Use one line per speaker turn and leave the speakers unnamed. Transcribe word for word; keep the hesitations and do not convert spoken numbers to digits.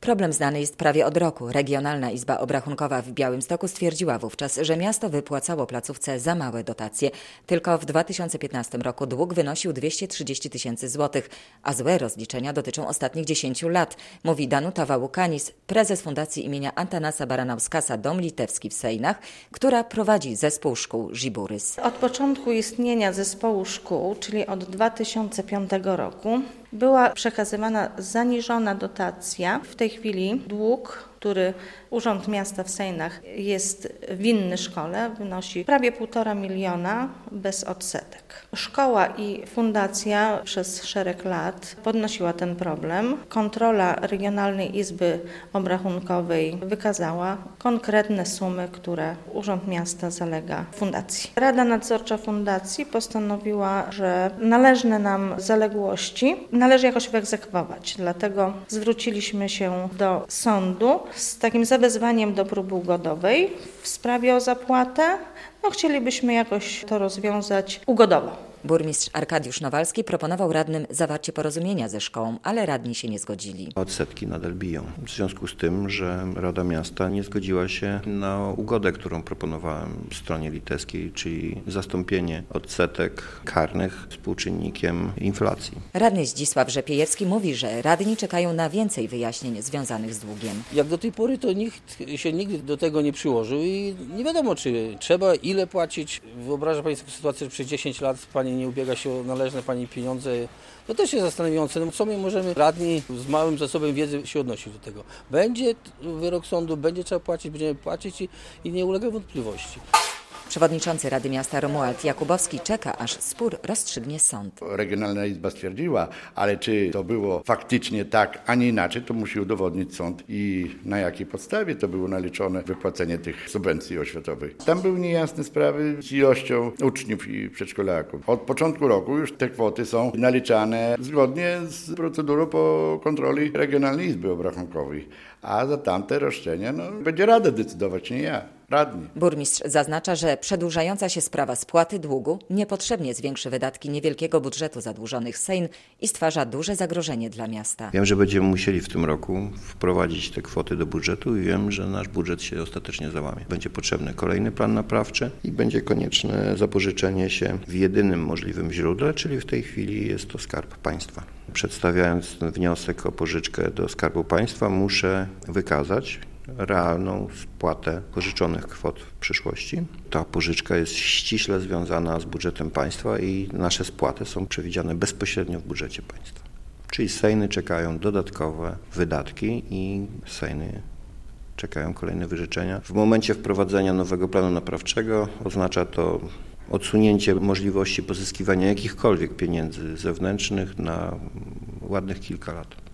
Problem znany jest prawie od roku. Regionalna Izba Obrachunkowa w Białymstoku stwierdziła wówczas, że miasto wypłacało placówce za małe dotacje. Tylko w dwa tysiące piętnastym roku dług wynosił dwieście trzydzieści tysięcy złotych, a złe rozliczenia dotyczą ostatnich dziesięciu lat, mówi Danuta Wałukanis, prezes Fundacji imienia Antanasa Baranauskasa Dom Litewski w Sejnach, która prowadzi zespół szkół Žiburis.
Od początku istnienia zespołu szkół, czyli od dwa tysiące piątego roku, była przekazywana zaniżona dotacja. W tej chwili dług, który Urząd Miasta w Sejnach jest winny szkole, wynosi prawie półtora miliona bez odsetek. Szkoła i fundacja przez szereg lat podnosiła ten problem. Kontrola Regionalnej Izby Obrachunkowej wykazała konkretne sumy, które Urząd Miasta zalega fundacji. Rada Nadzorcza Fundacji postanowiła, że należne nam zaległości należy jakoś wyegzekwować. Dlatego zwróciliśmy się do sądu z takim zawezwaniem do próby ugodowej w sprawie o zapłatę. No, chcielibyśmy jakoś to rozwiązać ugodowo.
Burmistrz Arkadiusz Nowalski proponował radnym zawarcie porozumienia ze szkołą, ale radni się nie zgodzili.
Odsetki nadal biją. W związku z tym, że Rada Miasta nie zgodziła się na ugodę, którą proponowałem stronie litewskiej, czyli zastąpienie odsetek karnych współczynnikiem inflacji.
Radny Zdzisław Rzepiejewski mówi, że radni czekają na więcej wyjaśnień związanych z długiem.
Jak do tej pory to nikt się nigdy do tego nie przyłożył i nie wiadomo, czy trzeba, ile płacić. Wyobraża Pani sobie sytuację, że przez dziesięć lat Pani nie ubiega się o należne Pani pieniądze. To też jest zastanawiające. No co my możemy radni z małym zasobem wiedzy się odnosić do tego? Będzie wyrok sądu, będzie trzeba płacić, będziemy płacić i, i nie ulega wątpliwości.
Przewodniczący Rady Miasta Romuald Jakubowski czeka, aż spór rozstrzygnie sąd.
Regionalna Izba stwierdziła, ale czy to było faktycznie tak, a nie inaczej, to musi udowodnić sąd i na jakiej podstawie to było naliczone wypłacenie tych subwencji oświatowych. Tam były niejasne sprawy z ilością uczniów i przedszkolaków. Od początku roku już te kwoty są naliczane zgodnie z procedurą po kontroli Regionalnej Izby Obrachunkowej, a za tamte roszczenia no, będzie Rada decydować, nie ja. Radni.
Burmistrz zaznacza, że przedłużająca się sprawa spłaty długu niepotrzebnie zwiększy wydatki niewielkiego budżetu zadłużonych Sejn i stwarza duże zagrożenie dla miasta.
Wiem, że będziemy musieli w tym roku wprowadzić te kwoty do budżetu i wiem, że nasz budżet się ostatecznie załamie. Będzie potrzebny kolejny plan naprawczy i będzie konieczne zapożyczenie się w jedynym możliwym źródle, czyli w tej chwili jest to Skarb Państwa. Przedstawiając ten wniosek o pożyczkę do Skarbu Państwa, muszę wykazać realną spłatę pożyczonych kwot w przyszłości. Ta pożyczka jest ściśle związana z budżetem państwa i nasze spłaty są przewidziane bezpośrednio w budżecie państwa. Czyli Sejny czekają dodatkowe wydatki i Sejny czekają kolejne wyrzeczenia. W momencie wprowadzenia nowego planu naprawczego oznacza to odsunięcie możliwości pozyskiwania jakichkolwiek pieniędzy zewnętrznych na ładnych kilka lat.